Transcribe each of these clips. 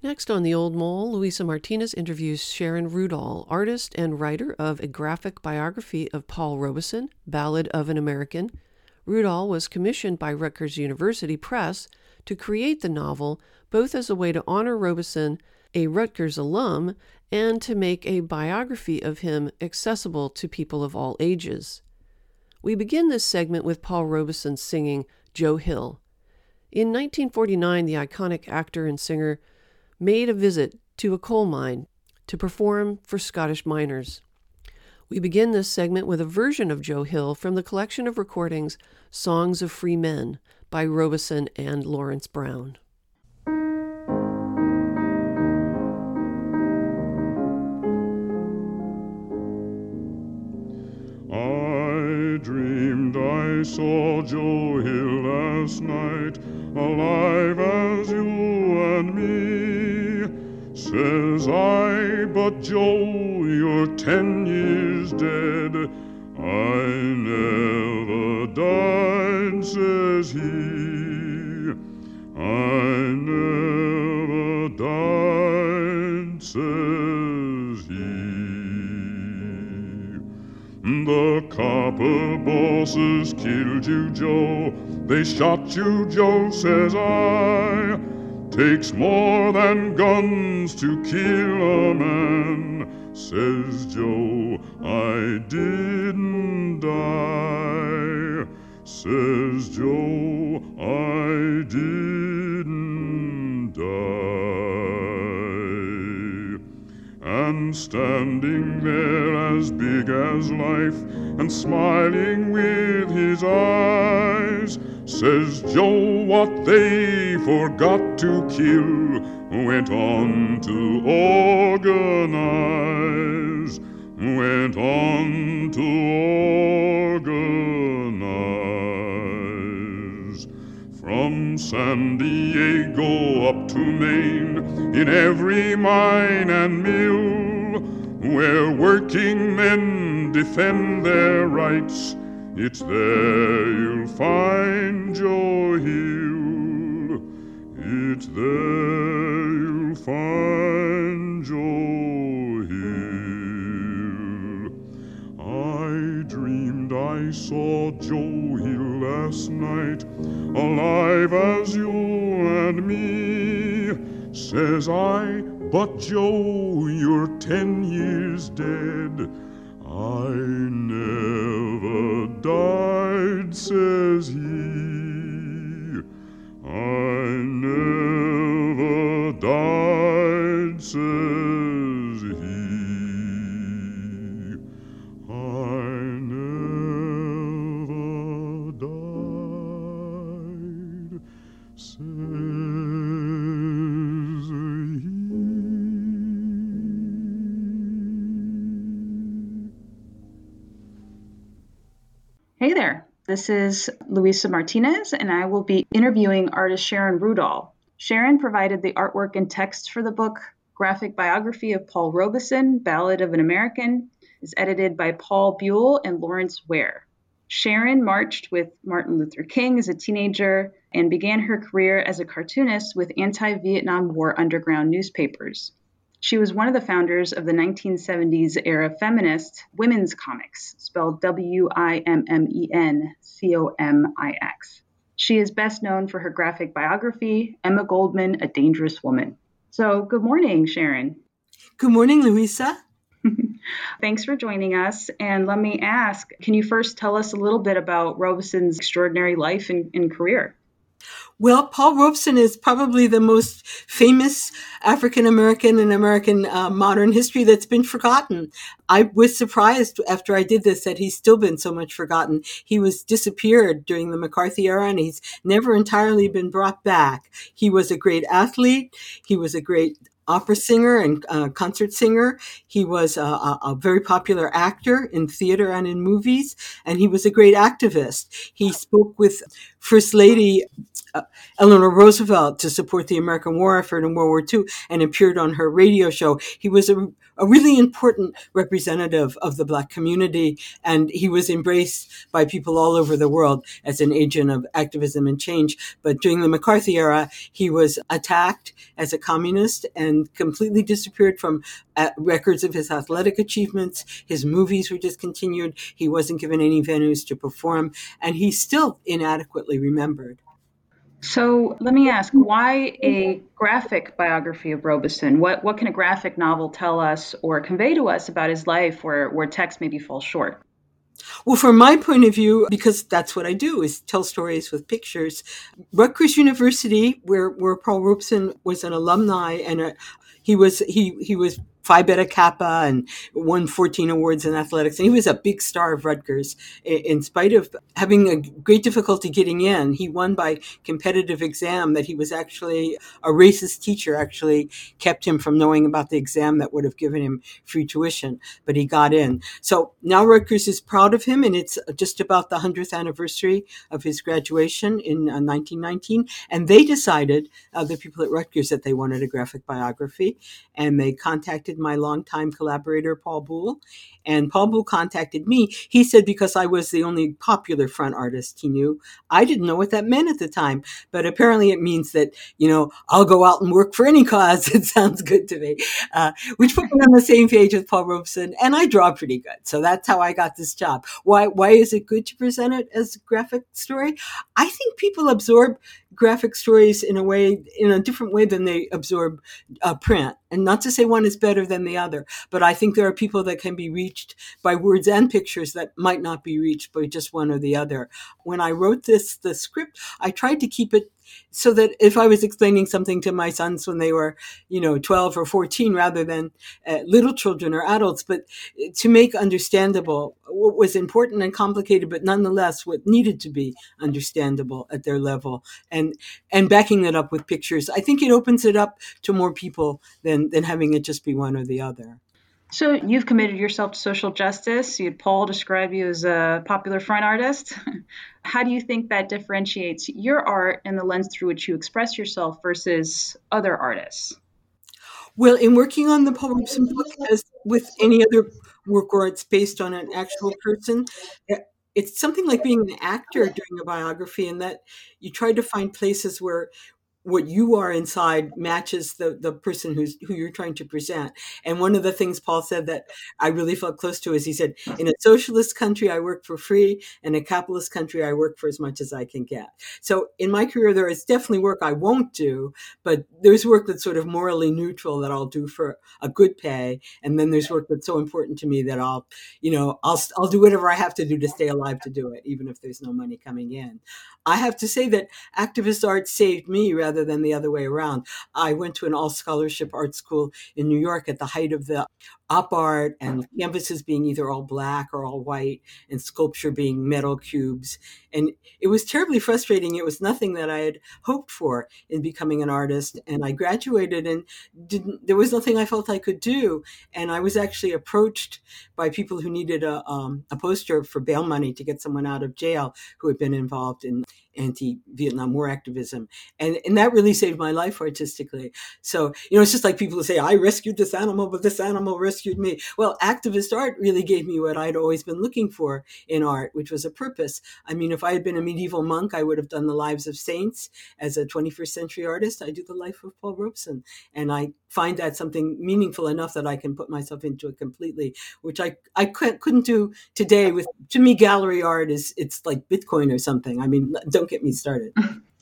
Next on The Old Mole, Luisa Martinez interviews Sharon Rudall, artist and writer of a graphic biography of Paul Robeson, Ballad of an American. Rudall was commissioned by Rutgers University Press to create the novel, both as a way to honor Robeson, a Rutgers alum, and to make a biography of him accessible to people of all ages. We begin this segment with Paul Robeson singing Joe Hill. In 1949, the iconic actor and singer made a visit to a coal mine to perform for Scottish miners. We begin this segment with a version of Joe Hill from the collection of recordings Songs of Free Men by Robeson and Lawrence Brown. I dreamed I saw Joe Hill last night, alive as you and me. Says I, but Joe, you're 10 years dead. I never died, says he. I never died, says he. The copper bosses killed you, Joe. They shot you, Joe, says I. Takes more than guns to kill a man, says Joe. I didn't die, says Joe. I didn't die. And standing there as big as life and smiling with his eyes, says Joe, what they forgot to kill went on to organize, went on to organize. From San Diego up to Maine, in every mine and mill, where working men defend their rights, it's there you'll find Joe Hill. It's there you'll find Joe Hill. I dreamed I saw Joe Hill last night, alive as you and me. Says I, but Joe, you're 10 years dead. I never died, says he. I never died, says he. I never died, says he. Hey there, this is Luisa Martinez, and I will be interviewing artist Sharon Rudall. Sharon provided the artwork and text for the book Graphic Biography of Paul Robeson, Ballad of an American. Is edited by Paul Buell and Lawrence Ware. Sharon marched with Martin Luther King as a teenager and began her career as a cartoonist with anti-Vietnam War underground newspapers. She was one of the founders of the 1970s era feminist women's comics, spelled WIMMENCOMIX. She is best known for her graphic biography, Emma Goldman, A Dangerous Woman. So good morning, Sharon. Good morning, Luisa. Thanks for joining us. And let me ask, can you first tell us a little bit about Robeson's extraordinary life and career? Well, Paul Robeson is probably the most famous African-American in American modern history that's been forgotten. I was surprised after I did this that he's still been so much forgotten. He was disappeared during the McCarthy era, and he's never entirely been brought back. He was a great athlete. He was a great opera singer and concert singer. He was a very popular actor in theater and in movies, and he was a great activist. He spoke with First Lady Eleanor Roosevelt to support the American war effort in World War II and appeared on her radio show. He was a really important representative of the Black community, and he was embraced by people all over the world as an agent of activism and change. But during the McCarthy era, he was attacked as a communist and completely disappeared from records of his athletic achievements. His movies were discontinued. He wasn't given any venues to perform, and he's still inadequately remembered. So let me ask, why a graphic biography of Robeson? What can a graphic novel tell us or convey to us about his life where text maybe falls short? Well, from my point of view, because that's what I do, is tell stories with pictures. Rutgers University, where Paul Robeson was an alumni, and he was Phi Beta Kappa and won 14 awards in athletics. And he was a big star of Rutgers. In spite of having a great difficulty getting in, he won by competitive exam. That he was actually a racist teacher actually kept him from knowing about the exam that would have given him free tuition, but he got in. So now Rutgers is proud of him, and it's just about the 100th anniversary of his graduation in 1919. And they decided, the people at Rutgers, that they wanted a graphic biography, and they contacted my longtime collaborator, Paul Buhl. And Paul Buhl contacted me. He said because I was the only popular front artist he knew. I didn't know what that meant at the time, but apparently it means that, I'll go out and work for any cause. It sounds good to me, which put me on the same page with Paul Robeson. And I draw pretty good. So that's how I got this job. Why is it good to present it as a graphic story? I think people absorb graphic stories in a different way than they absorb print. And not to say one is better than the other, but I think there are people that can be reached by words and pictures that might not be reached by just one or the other. When I wrote the script, I tried to keep it so that if I was explaining something to my sons when they were, 12 or 14, rather than little children or adults, but to make understandable what was important and complicated, but nonetheless what needed to be understandable at their level, and backing it up with pictures, I think it opens it up to more people than having it just be one or the other. So you've committed yourself to social justice. You had Paul describe you as a popular front artist. How do you think that differentiates your art and the lens through which you express yourself versus other artists? Well, in working on the Paul Robeson book, as with any other work where it's based on an actual person, it's something like being an actor doing a biography, in that you try to find places where what you are inside matches the person who you're trying to present. And one of the things Paul said that I really felt close to is he said, in a socialist country, I work for free. In a capitalist country, I work for as much as I can get. So in my career, there is definitely work I won't do, but there's work that's sort of morally neutral that I'll do for a good pay. And then there's work that's so important to me that I'll do whatever I have to do to stay alive to do it, even if there's no money coming in. I have to say that activist art saved me rather than the other way around. I went to an all-scholarship art school in New York at the height of the op art, and canvases being either all black or all white, and sculpture being metal cubes. And it was terribly frustrating. It was nothing that I had hoped for in becoming an artist. And I graduated, and there was nothing I felt I could do. And I was actually approached by people who needed a poster for bail money to get someone out of jail who had been involved in anti-Vietnam War activism. And that really saved my life artistically. So, it's just like people who say, I rescued this animal, but this animal rescued me. Well, activist art really gave me what I'd always been looking for in art, which was a purpose. I mean, if I had been a medieval monk, I would have done the lives of saints. As a 21st century artist, I do the life of Paul Robeson. And I find that something meaningful enough that I can put myself into it completely, which I couldn't do today. To me, gallery art it's like Bitcoin or something. I mean, don't get me started.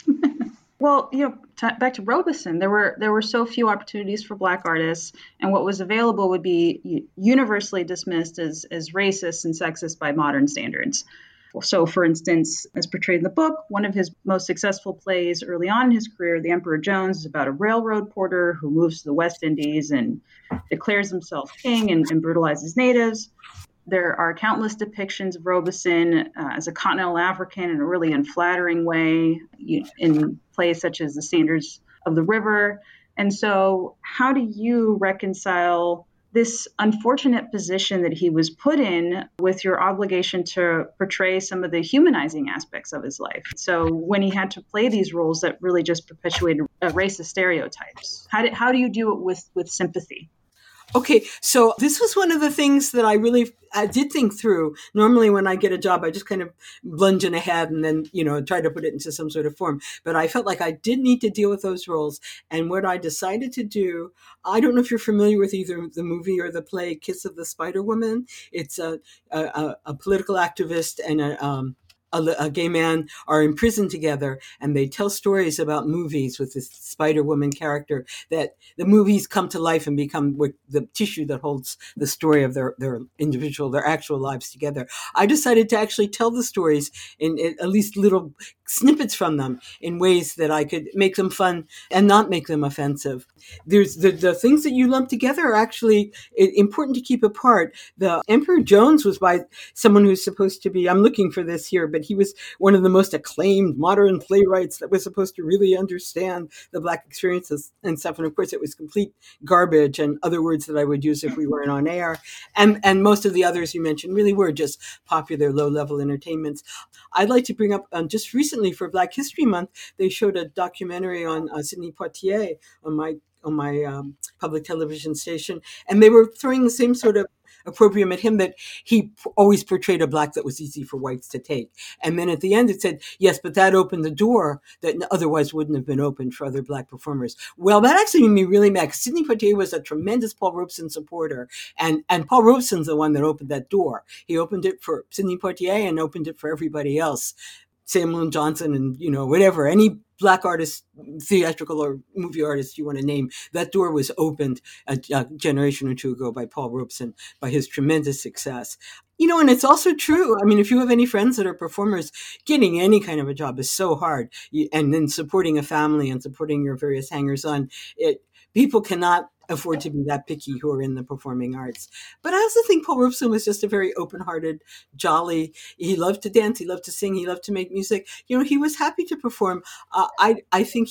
Well, back to Robeson, there were so few opportunities for Black artists, and what was available would be universally dismissed as racist and sexist by modern standards. So, for instance, as portrayed in the book, one of his most successful plays early on in his career, The Emperor Jones, is about a railroad porter who moves to the West Indies and declares himself king and brutalizes natives. There are countless depictions of Robeson as a continental African in a really unflattering way in plays such as The Sanders of the River. And so how do you reconcile this unfortunate position that he was put in with your obligation to portray some of the humanizing aspects of his life. So when he had to play these roles that really just perpetuated racist stereotypes, how do you do it with sympathy? Okay, so this was one of the things that I did think through. Normally when I get a job, I just kind of plunge in ahead and then, try to put it into some sort of form. But I felt like I did need to deal with those roles. And what I decided to do, I don't know if you're familiar with either the movie or the play Kiss of the Spider Woman. It's a political activist and a gay man are in prison together, and they tell stories about movies with this Spider Woman character, that the movies come to life and become the tissue that holds the story of their actual lives together. I decided to actually tell the stories in at least little snippets from them in ways that I could make them fun and not make them offensive. There's the things that you lump together are actually important to keep apart. The Emperor Jones was by someone who's supposed to be, I'm looking for this here, but he was one of the most acclaimed modern playwrights that was supposed to really understand the Black experiences and stuff. And of course, it was complete garbage and other words that I would use if we weren't on air. And most of the others you mentioned really were just popular low-level entertainments. I'd like to bring up just recently for Black History Month, they showed a documentary on Sidney Poitier on my public television station, and they were throwing the same sort of opprobrium at him, that he always portrayed a Black that was easy for whites to take. And then at the end it said, yes, but that opened the door that otherwise wouldn't have been opened for other Black performers. Well, that actually made me really mad. Sidney Poitier was a tremendous Paul Robeson supporter, and Paul Robeson's the one that opened that door. He opened it for Sidney Poitier and opened it for everybody else. Samuel Johnson and, whatever, any Black artist, theatrical or movie artist you want to name, that door was opened a generation or two ago by Paul Robeson, by his tremendous success. And it's also true. I mean, if you have any friends that are performers, getting any kind of a job is so hard. And then supporting a family and supporting your various hangers-on, people cannot afford to be that picky who are in the performing arts. But I also think Paul Robeson was just a very open-hearted, jolly. He loved to dance. He loved to sing. He loved to make music. He was happy to perform. I think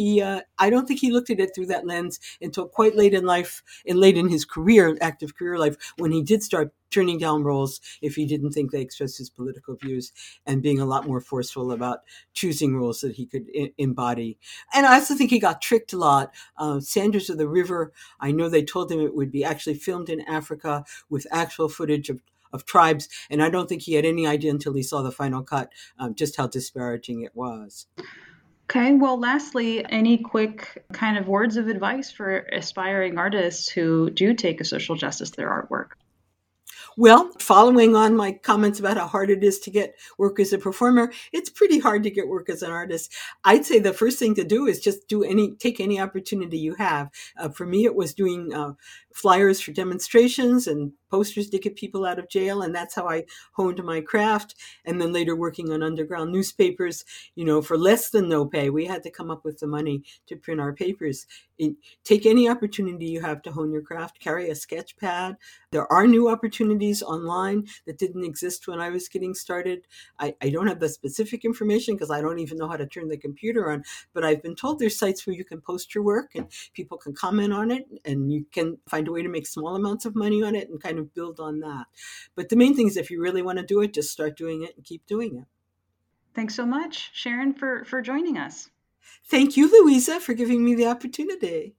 I don't think he looked at it through that lens until quite late in life, and late in his active career life, when he did start turning down roles if he didn't think they expressed his political views, and being a lot more forceful about choosing roles that he could embody. And I also think he got tricked a lot. Sanders of the River, I know they told him it would be actually filmed in Africa with actual footage of tribes, and I don't think he had any idea until he saw the final cut just how disparaging it was. Okay, well, lastly, any quick kind of words of advice for aspiring artists who do take a social justice to their artwork? Well, following on my comments about how hard it is to get work as a performer, it's pretty hard to get work as an artist. I'd say the first thing to do is just take any opportunity you have. For me, it was doing flyers for demonstrations and posters to get people out of jail. And that's how I honed my craft. And then later working on underground newspapers, for less than no pay. We had to come up with the money to print our papers. Take any opportunity you have to hone your craft. Carry a sketch pad. There are new opportunities online that didn't exist when I was getting started. I don't have the specific information because I don't even know how to turn the computer on, but I've been told there's sites where you can post your work and people can comment on it, and you can find a way to make small amounts of money on it and kind of build on that. But the main thing is, if you really want to do it, just start doing it and keep doing it. Thanks so much, Sharon, for joining us. Thank you, Louisa, for giving me the opportunity.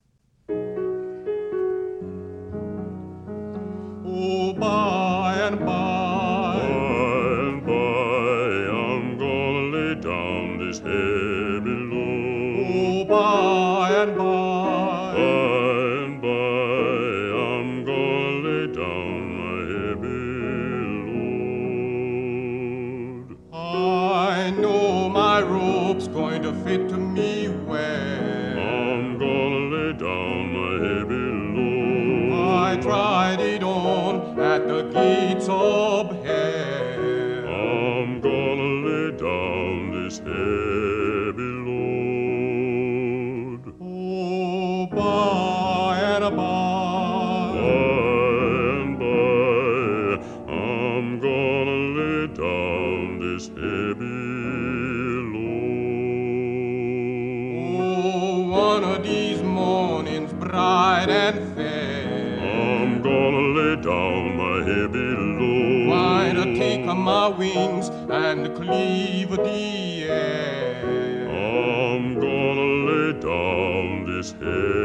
Oh, by and by, I'm gonna lay down this heavy load. Oh, by and by, I'm gonna lay down my heavy load. I know my rope's going to fit to me well. I'm gonna lay down my heavy load. I tried it on at the gates of hell. I'm gonna lay down this heavy load. Oh, by and by, I'm gonna lay down this heavy load. Oh, one of these mornings bright and fair, I'm gonna down my head below. Why not take on my wings and cleave the air? I'm gonna lay down this head